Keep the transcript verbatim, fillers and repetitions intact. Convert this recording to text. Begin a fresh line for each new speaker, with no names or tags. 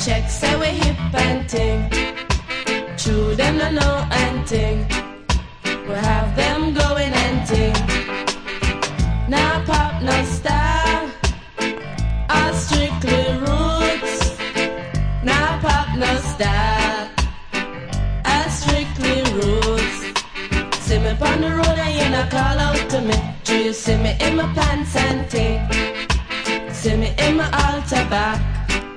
check, say we hip and ting. True, them no know and ting. We have them going and ting. Now pop, no style. All strictly roots. Now pop, no style. All strictly roots. See me on the road and you not call out to me. Do you see me in my pants and ting? See me in my altar back.